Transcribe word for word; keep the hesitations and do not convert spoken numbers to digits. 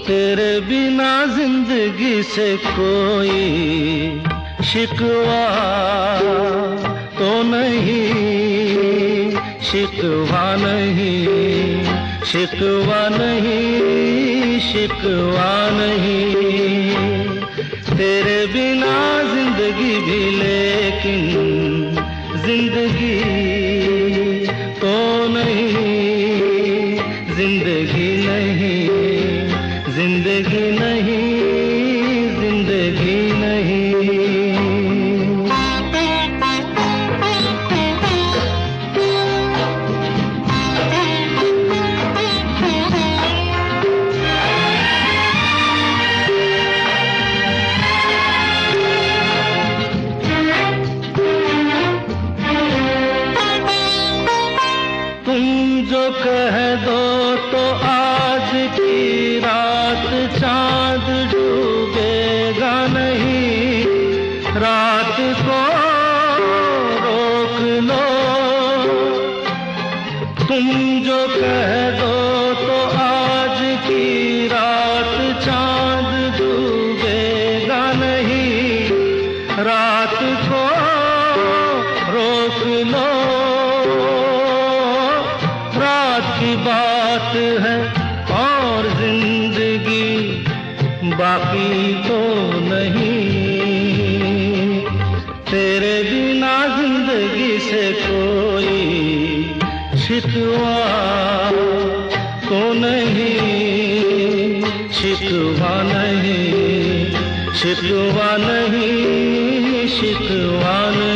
तेरे बिना जिंदगी से कोई शिकवा तो नहीं, शिकवा नहीं, शिकवा नहीं, शिकवा नहीं। तेरे बिना जिंदगी भी लेकिन जिंदगी तो नहीं, जिंदगी नहीं, जिंदगी नहीं, जिंदगी नहीं। तुम जो कह दो तो आज की रात चांद डूबेगा नहीं, रात को रोक लो। तुम जो कह दो तो आज की रात चांद डूबेगा नहीं, रात को रोक लो। रात की बात है और जिंदगी बाकी तो नहीं। तेरे बिना जिंदगी से कोई शिकवा तो नहीं, शिकवा नहीं, शिकवा नहीं, शिकवा नहीं।